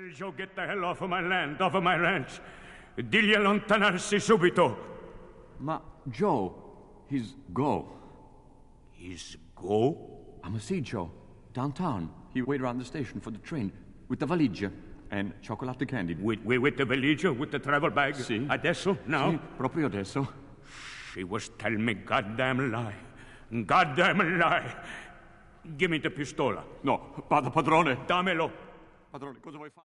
Tell Joe get the hell off of my land, off of my ranch. Digli allontanarsi subito. Ma Joe, he's go. He's go? I'm a see Joe. Downtown. He wait around the station for the train with the valigia and chocolate candy. With the valigia, with the travel bag? Sì. Adesso? Now? Sì, proprio adesso. She was telling me goddamn lie. Goddamn lie. Give me the pistola. No, padrone. Dammelo. Padrone, cosa vuoi fare?